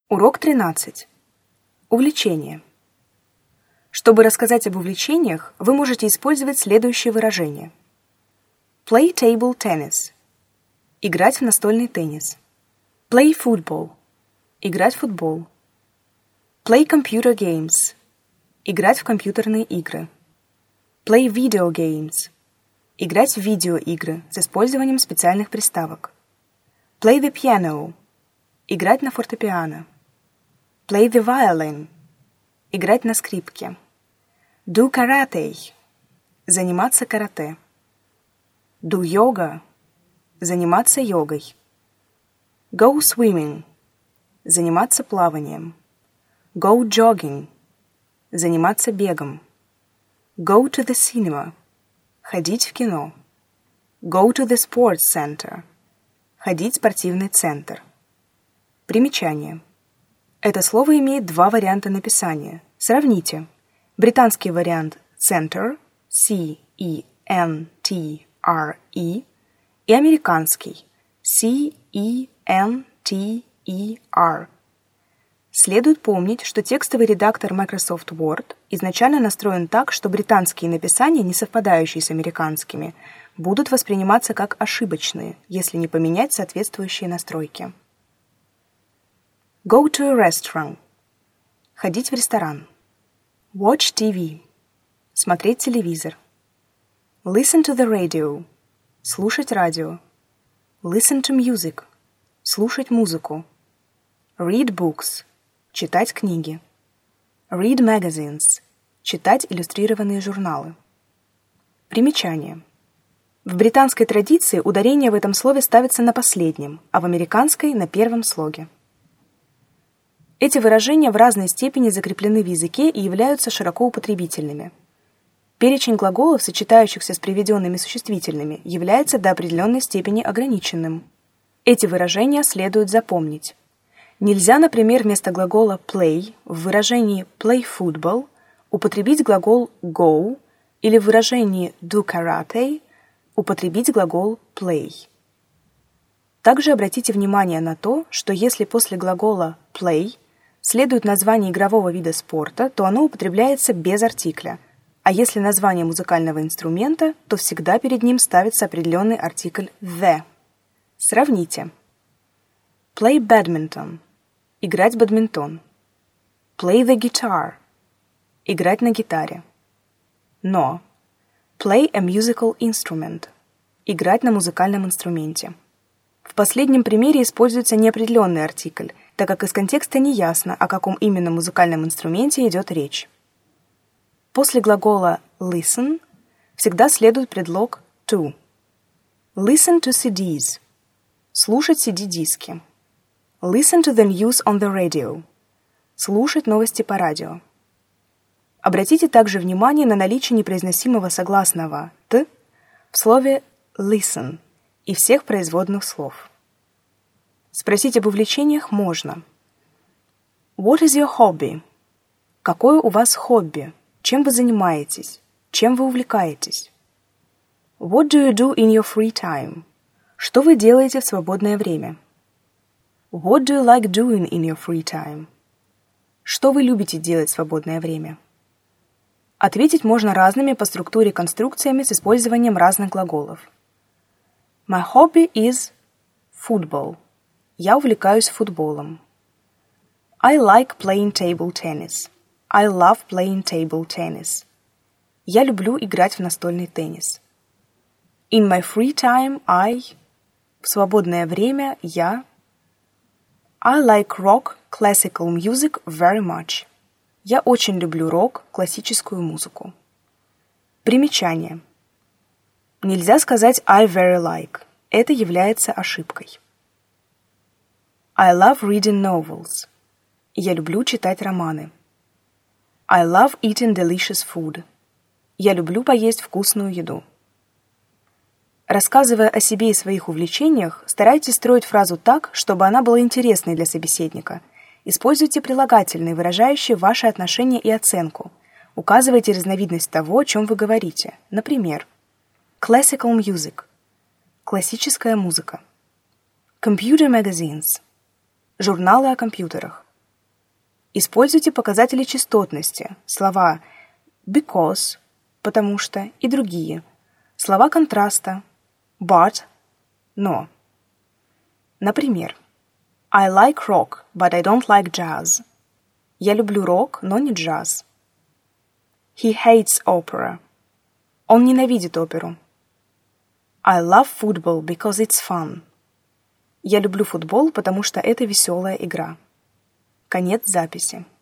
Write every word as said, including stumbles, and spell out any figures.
Урок тринадцать. Увлечение. Чтобы рассказать об увлечениях, вы можете использовать следующие выражения. Play table tennis. Играть в настольный теннис. Play football. Играть в футбол. Play computer games. Играть в компьютерные игры. Play video games. Играть в видеоигры с использованием специальных приставок. Play the piano. Играть на фортепиано. Play the violin. Играть на скрипке. Do karate. Заниматься карате. Do yoga. Заниматься йогой. Go swimming. Заниматься плаванием. Go jogging. Заниматься бегом. Go to the cinema. Ходить в кино. Go to the sports center. Ходить в спортивный центр. Примечание. Это слово имеет два варианта написания. Сравните. Британский вариант center, C E N T R E, и американский C E N T E R. Следует помнить, что текстовый редактор Microsoft Word изначально настроен так, что британские написания, не совпадающие с американскими, будут восприниматься как ошибочные, если не поменять соответствующие настройки. Go to a restaurant. Ходить в ресторан. Watch ти ви. Смотреть телевизор. Listen to the radio. Слушать радио. Listen to music. Слушать музыку. Read books. Читать книги. Read magazines. Читать иллюстрированные журналы. Примечание. В британской традиции ударение в этом слове ставится на последнем, а в американской — на первом слоге. Эти выражения в разной степени закреплены в языке и являются широко употребительными. Перечень глаголов, сочетающихся с приведенными существительными, является до определенной степени ограниченным. Эти выражения следует запомнить. Нельзя, например, вместо глагола play в выражении play football употребить глагол go или в выражении do karate употребить глагол play. Также обратите внимание на то, что если после глагола play следует название игрового вида спорта, то оно употребляется без артикля, а если название музыкального инструмента, то всегда перед ним ставится определенный артикль the. Сравните. Play badminton. Играть в бадминтон. Play the guitar. Играть на гитаре. Но. Play a musical instrument. Играть на музыкальном инструменте. В последнем примере используется неопределенный артикль, так как из контекста не ясно, о каком именно музыкальном инструменте идет речь. После глагола listen всегда следует предлог to. Listen to си ди's. Слушать си ди-диски. Listen to the news on the radio. Слушать новости по радио. Обратите также внимание на наличие непроизносимого согласного «т» в слове listen и всех производных слов. Спросить об увлечениях можно. What is your hobby? Какое у вас хобби? Чем вы занимаетесь? Чем вы увлекаетесь? What do you do in your free time? Что вы делаете в свободное время? What do you like doing in your free time? Что вы любите делать в свободное время? Ответить можно разными по структуре конструкциями с использованием разных глаголов. My hobby is football. Я увлекаюсь футболом. I like playing table tennis. I love playing table tennis. Я люблю играть в настольный теннис. In my free time, I... В свободное время я... I like rock, classical music very much. Я очень люблю рок, классическую музыку. Примечание. Нельзя сказать I very like. Это является ошибкой. I love reading novels. Я люблю читать романы. I love eating delicious food. Я люблю поесть вкусную еду. Рассказывая о себе и своих увлечениях, старайтесь строить фразу так, чтобы она была интересной для собеседника. Используйте прилагательные, выражающие ваши отношения и оценку. Указывайте разновидность того, о чем вы говорите. Например, classical music – классическая музыка. Computer magazines – журналы о компьютерах. Используйте показатели частотности. Слова because, потому что и другие. Слова контраста but, но. Например, I like rock, but I don't like jazz. Я люблю рок, но не джаз. He hates opera. Он ненавидит оперу. I love football because it's fun. Я люблю футбол, потому что это веселая игра. Конец записи.